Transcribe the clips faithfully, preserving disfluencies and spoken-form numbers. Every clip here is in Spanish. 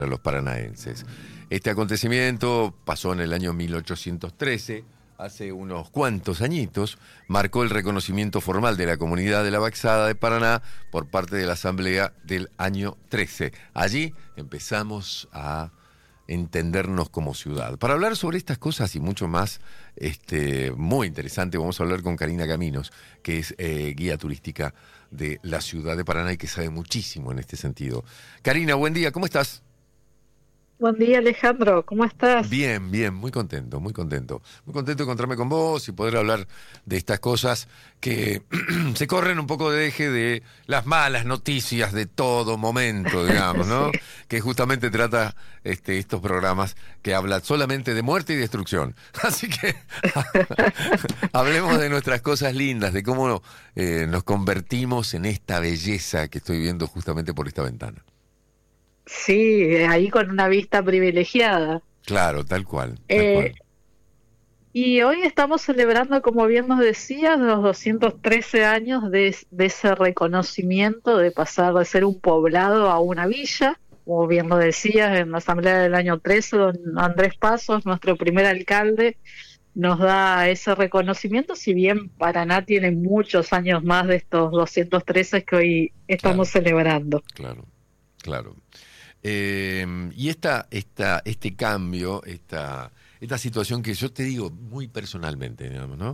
a los paranaenses. Este acontecimiento pasó en el año mil ochocientos trece, hace unos cuantos añitos, marcó el reconocimiento formal de la comunidad de la Baxada de Paraná por parte de la Asamblea del año trece. Allí empezamos a entendernos como ciudad. Para hablar sobre estas cosas y mucho más, este, muy interesante, vamos a hablar con Karina Caminos, que es eh, guía turística de la ciudad de Paraná y que sabe muchísimo en este sentido. Karina, buen día, ¿cómo estás? Buen día, Alejandro, ¿cómo estás? Bien, bien, muy contento, muy contento. Muy contento de encontrarme con vos y poder hablar de estas cosas que se corren un poco de eje de las malas noticias de todo momento, digamos, ¿no? Sí. Que justamente trata este, estos programas que hablan solamente de muerte y destrucción. Así que hablemos de nuestras cosas lindas, de cómo eh, nos convertimos en esta belleza que estoy viendo justamente por esta ventana. Sí, ahí con una vista privilegiada. Claro, tal cual, tal Eh, cual. y hoy estamos celebrando, como bien nos decías, los doscientos trece años de, de ese reconocimiento de pasar de ser un poblado a una villa. Como bien lo decías, en la asamblea del año trece, don Andrés Pasos, nuestro primer alcalde, nos da ese reconocimiento, si bien Paraná tiene muchos años más de estos doscientos trece que hoy estamos Claro, celebrando. claro, claro. Eh, y esta, esta, este cambio, esta, esta situación que yo te digo muy personalmente, digamos, ¿no?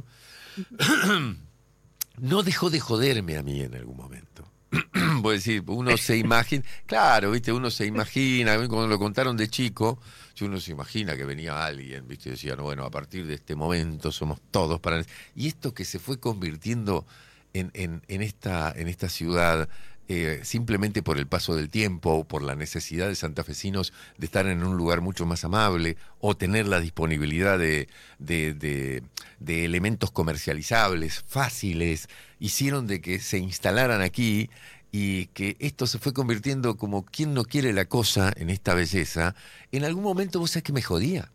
No dejó de joderme a mí en algún momento. Voy a decir, uno se imagina, claro, viste, uno se imagina, a mí cuando lo contaron de chico, si uno se imagina que venía alguien, viste, y decía, no, bueno, a partir de este momento somos todos para... Y esto que se fue convirtiendo en, en, en esta, en esta ciudad, eh, simplemente por el paso del tiempo o por la necesidad de santafesinos de estar en un lugar mucho más amable o tener la disponibilidad de, de, de, de elementos comercializables, fáciles, hicieron de que se instalaran aquí y que esto se fue convirtiendo como quien no quiere la cosa en esta belleza. En algún momento vos sabés que me jodía.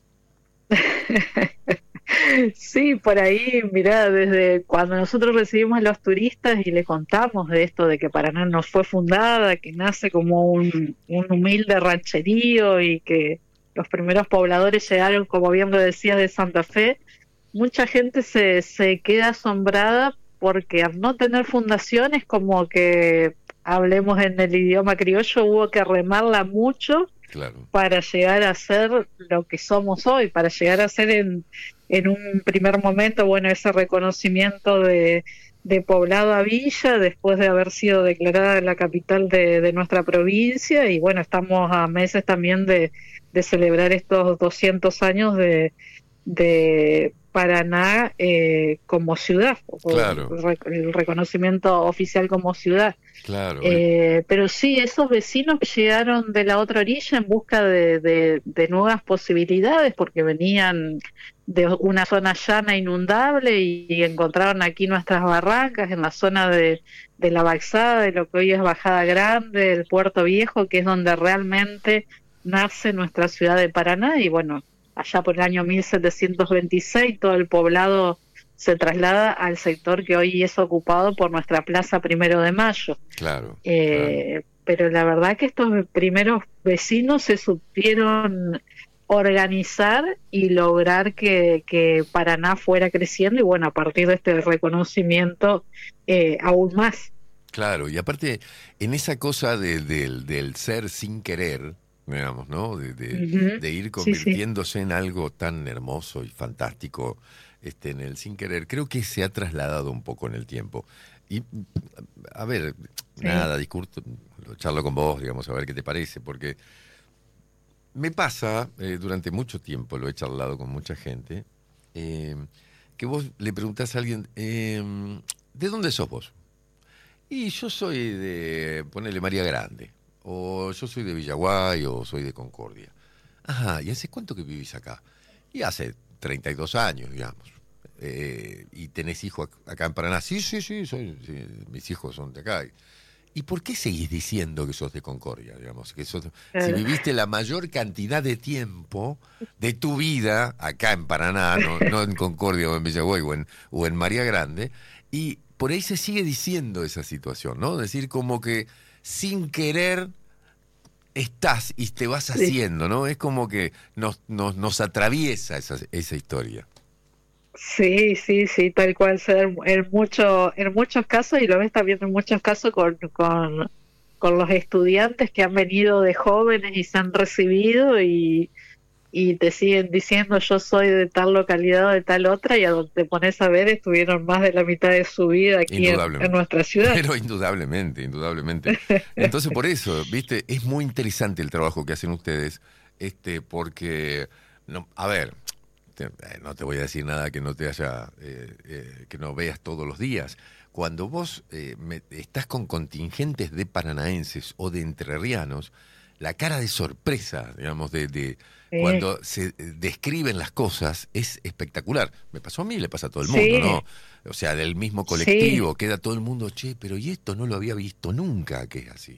Sí, por ahí, mirá, desde cuando nosotros recibimos a los turistas y le contamos de esto, de que Paraná no fue fundada, que nace como un, un humilde rancherío y que los primeros pobladores llegaron, como bien lo decías, de Santa Fe, mucha gente se, se queda asombrada porque al no tener fundaciones, como que, hablemos en el idioma criollo, hubo que remarla mucho Claro, para llegar a ser lo que somos hoy, para llegar a ser en, en un primer momento, bueno, ese reconocimiento de, de poblado a villa, después de haber sido declarada la capital de, de nuestra provincia, y bueno, estamos a meses también de, de celebrar estos doscientos años de, de Paraná eh, como ciudad, o claro, el reconocimiento oficial como ciudad. claro. eh, Eh, pero sí, esos vecinos que llegaron de la otra orilla en busca de, de, de nuevas posibilidades, porque venían de una zona llana inundable y, y encontraron aquí nuestras barrancas en la zona de, de la Baxada, de lo que hoy es Bajada Grande, el Puerto Viejo, que es donde realmente nace nuestra ciudad de Paraná. Y bueno, allá por el año mil setecientos veintiséis todo el poblado se traslada al sector que hoy es ocupado por nuestra Plaza Primero de Mayo. claro, claro. Eh, pero la verdad que estos primeros vecinos se supieron organizar y lograr que, que Paraná fuera creciendo y bueno, a partir de este reconocimiento eh, aún más. Claro, y aparte, en esa cosa de- del del ser sin querer, digamos, ¿no? De, de- Ujú. de ir Sí, sí. convirtiéndose en algo tan hermoso y fantástico, este, en el sin querer, creo que se ha trasladado un poco en el tiempo. Y, a ver, Sí. nada, discurso, lo charlo con vos, digamos, a ver qué te parece, porque me pasa, eh, durante mucho tiempo, lo he charlado con mucha gente, eh, que vos le preguntás a alguien, eh, ¿de dónde sos vos? Y yo soy de, ponele María Grande, o yo soy de Villaguay, o soy de Concordia. Ajá, ¿y hace cuánto que vivís acá? Y hace treinta y dos años, digamos. Eh, ¿y tenés hijos ac- acá en Paraná? Sí, sí, sí, soy, sí, mis hijos son de acá. ¿Y por qué seguís diciendo que sos de Concordia, digamos? Que sos, si Claro. viviste la mayor cantidad de tiempo de tu vida acá en Paraná, no, no en Concordia o en Villaguay o en, o en María Grande, y por ahí se sigue diciendo esa situación, ¿no? Es decir, como que sin querer estás y te vas haciendo, ¿no? Es como que nos, nos, nos atraviesa esa, esa historia. Sí, sí, sí, tal cual, en, en, mucho, en muchos casos, y lo ves también en muchos casos con, con, con los estudiantes que han venido de jóvenes y se han recibido y, y te siguen diciendo yo soy de tal localidad o de tal otra, y a donde te pones a ver estuvieron más de la mitad de su vida aquí en, en nuestra ciudad. Pero indudablemente, indudablemente. Entonces por eso, viste, es muy interesante el trabajo que hacen ustedes, este, porque, no, a ver... no te voy a decir nada que no te haya, eh, eh, que no veas todos los días. Cuando vos eh, me, estás con contingentes de paranaenses o de entrerrianos, la cara de sorpresa, digamos, de, de sí. cuando se describen las cosas es espectacular. Me pasó a mí, le pasa a todo el mundo, sí. ¿no? O sea, del mismo colectivo, sí. queda todo el mundo, che, pero y esto no lo había visto nunca, que es así.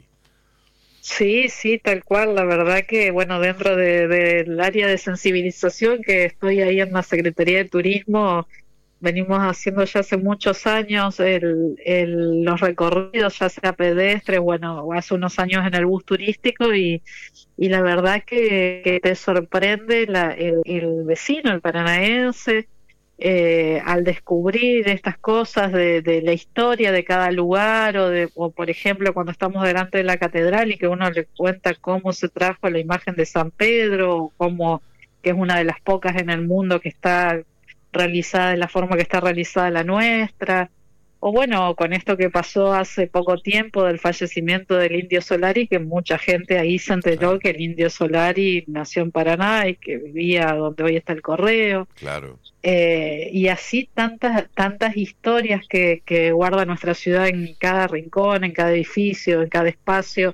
Sí, sí, tal cual. La verdad que, bueno, dentro de, del área de sensibilización que estoy ahí en la Secretaría de Turismo, venimos haciendo ya hace muchos años el, el, los recorridos, ya sea pedestres, bueno, hace unos años en el bus turístico y, y la verdad que, que te sorprende la, el, el vecino, el paranaense, Eh, al descubrir estas cosas de, de la historia de cada lugar o, de, o por ejemplo cuando estamos delante de la catedral y que uno le cuenta cómo se trajo la imagen de San Pedro o cómo, que es una de las pocas en el mundo que está realizada de la forma que está realizada la nuestra, o bueno, con esto que pasó hace poco tiempo del fallecimiento del Indio Solari, que mucha gente ahí se enteró claro. que el Indio Solari nació en Paraná y que vivía donde hoy está el Correo. Claro. Eh, y así tantas tantas historias que, que guarda nuestra ciudad en cada rincón, en cada edificio, en cada espacio,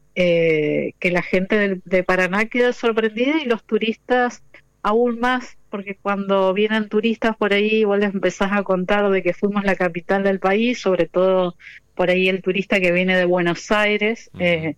eh, que la gente de, de Paraná queda sorprendida y los turistas aún más, porque cuando vienen turistas por ahí vos les empezás a contar de que fuimos la capital del país, sobre todo por ahí el turista que viene de Buenos Aires, uh-huh. eh,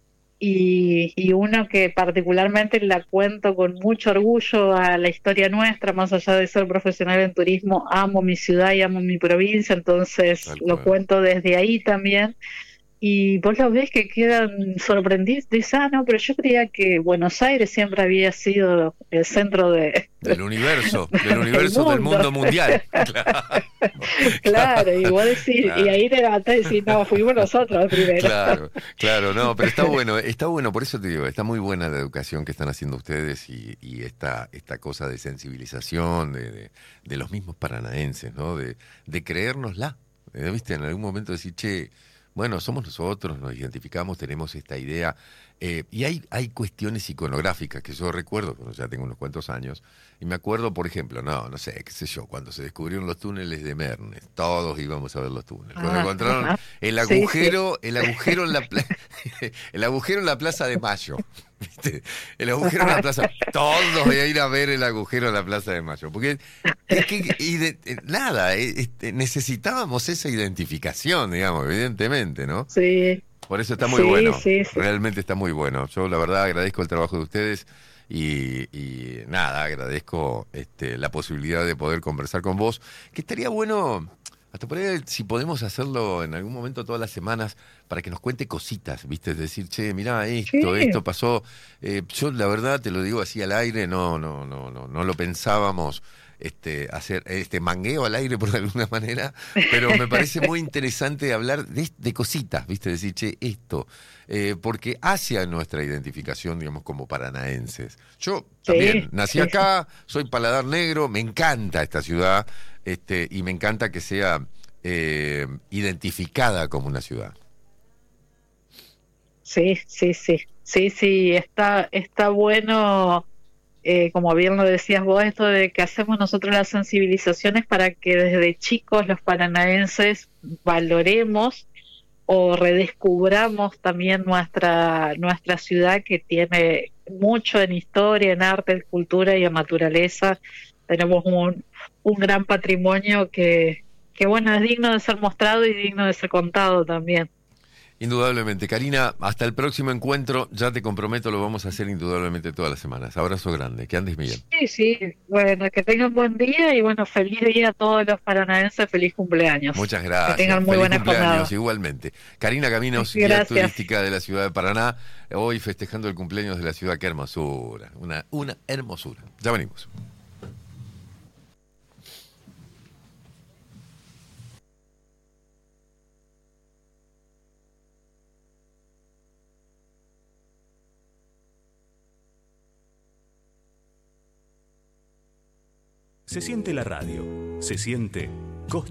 y, y uno que particularmente la cuento con mucho orgullo a la historia nuestra, más allá de ser profesional en turismo, amo mi ciudad y amo mi provincia, entonces Tal lo cual. cuento desde ahí también. Y vos lo ves que quedan sorprendidos, dicen, ah, no, pero yo creía que Buenos Aires siempre había sido el centro de... Del universo, del universo mundo. Del mundo mundial. Claro, claro y vos decís, claro. y ahí te levantás y decís, no, fuimos nosotros primero. Claro, claro, no, pero está bueno, está bueno, por eso te digo, está muy buena la educación que están haciendo ustedes y, y esta, esta cosa de sensibilización de, de, de los mismos paranaenses, ¿no? De, de creérnosla, ¿eh? ¿Viste? En algún momento decir, che... Bueno, somos nosotros, nos identificamos, tenemos esta idea. Eh, y hay, hay cuestiones iconográficas que yo recuerdo, bueno, ya tengo unos cuantos años, y me acuerdo, por ejemplo, no, no sé, qué sé yo, cuando se descubrieron los túneles de Mernes, todos íbamos a ver los túneles. Cuando ah, encontraron ah, el agujero, sí, sí. el agujero en la pla- el agujero en la Plaza de Mayo. ¿Viste? El agujero en la plaza, todos voy a ir a ver el agujero en la Plaza de Mayo, porque es que y de, nada, es, necesitábamos esa identificación, digamos, evidentemente, ¿no? Sí. Por eso está muy sí, bueno, sí, sí. realmente está muy bueno. Yo la verdad agradezco el trabajo de ustedes y, y nada, agradezco este, la posibilidad de poder conversar con vos, que estaría bueno... Hasta por ahí, si podemos hacerlo en algún momento todas las semanas para que nos cuente cositas, ¿viste? Es decir, che, mirá, esto, sí. esto pasó. Eh, yo, la verdad, te lo digo así al aire, no, no, no, no, no lo pensábamos este, hacer este mangueo al aire por alguna manera, pero me parece muy interesante hablar de, de cositas, ¿viste? Decir, che, esto, eh, porque hacia nuestra identificación, digamos, como paranaenses. Yo también sí. nací acá, soy paladar negro, me encanta esta ciudad. Este, y me encanta que sea eh, identificada como una ciudad. Sí, sí, sí, sí, sí, está, está bueno, eh, como bien lo decías vos, esto de que hacemos nosotros las sensibilizaciones para que desde chicos los paranaenses valoremos o redescubramos también nuestra, nuestra ciudad, que tiene mucho en historia, en arte, en cultura y en naturaleza. Tenemos un, un gran patrimonio que, que, bueno, es digno de ser mostrado y digno de ser contado también. Indudablemente. Karina, hasta el próximo encuentro, ya te comprometo, lo vamos a hacer indudablemente todas las semanas. Abrazo grande, que andes bien. Sí, sí, bueno, que tengan buen día y bueno, feliz día a todos los paranaenses, feliz cumpleaños. Muchas Que gracias. tengan muy Feliz buena cumpleaños, jornada. igualmente. Karina Caminos, guía Gracias. turística de la ciudad de Paraná, hoy festejando el cumpleaños de la ciudad. Qué hermosura, una, una hermosura. Ya venimos. Se siente la radio, se siente